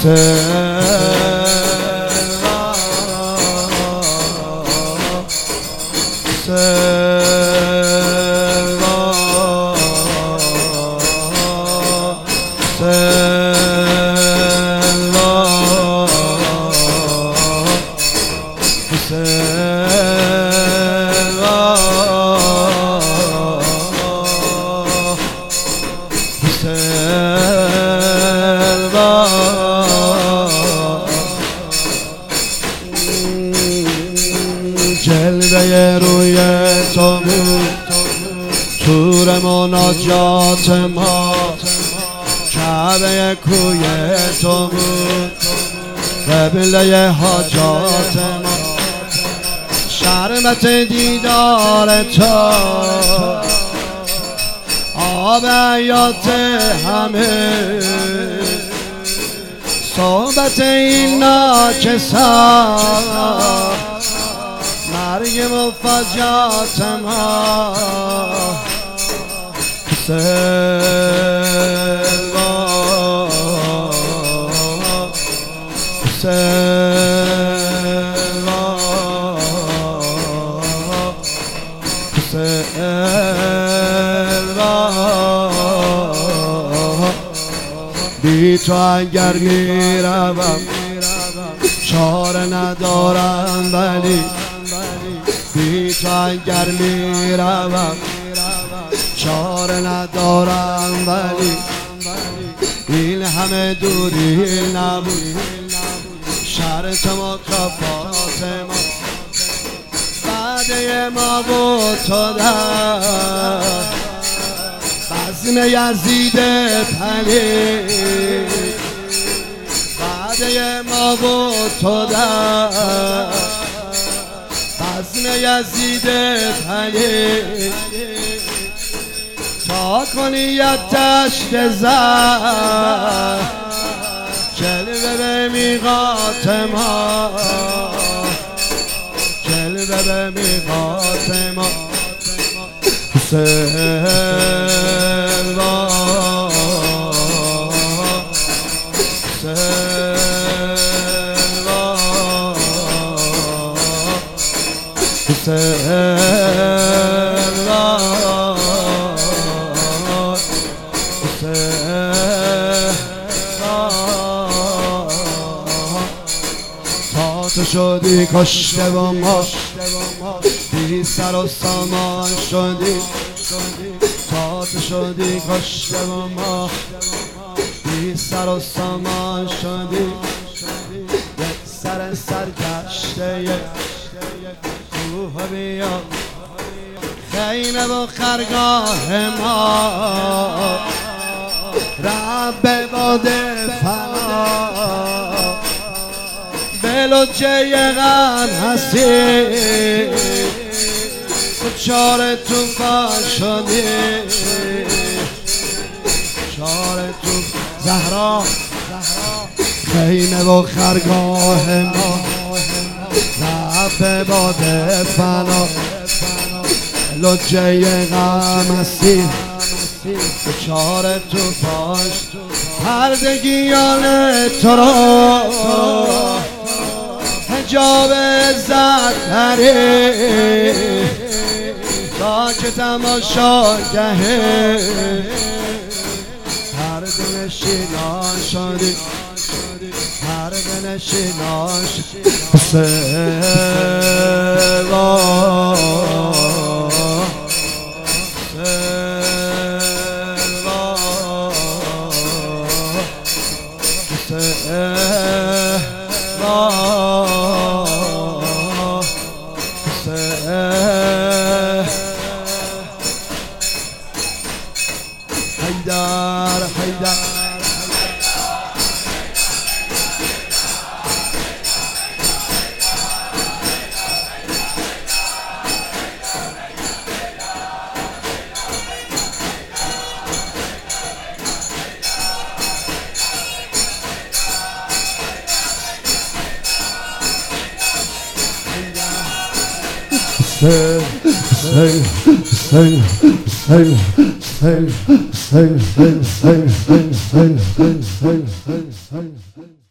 جلوه روی تو بود تور مناجات ما، کعبه کوی تو بود قبله حاجات ما، شربت دیدار تو آب حیات همه، صحبت این ناکسان مرگ مفاجات ما، سلوا سلوا سلوا بی تو اگر میروم چاره ندارم، ولی بی تو اگر میروم چاره ندارم، ولی این همه دوری نبود شرط مکافات ما، وعده ما بود تو در بزم یزید پلید، وعده ما بود تو در بزم یزید پلید، تا کنیتش بزن جلوه به میقات ما، جلوه به میقات ما، سلوا سلوا سلوا تا تو شدی کشته و ما بی سر و سامان شدی، تا تو شدی کشته و ما بی سر و سامان شدی، یک سر سرگشته کوه بیا خیمه و خرگاه ما، رب باد فنا به لجه غم هستی، چاره توفان شدی، چاره تو زهرا خیمه و خرگاه ما، رب باد فنا لجه غم هستی، چاره تو پاش پردگیان تو را حجاب عزت داری، تا که تماشاگه پرده نشینان شدی، پرده نشینان شدی، سوا حیدر حیدر sing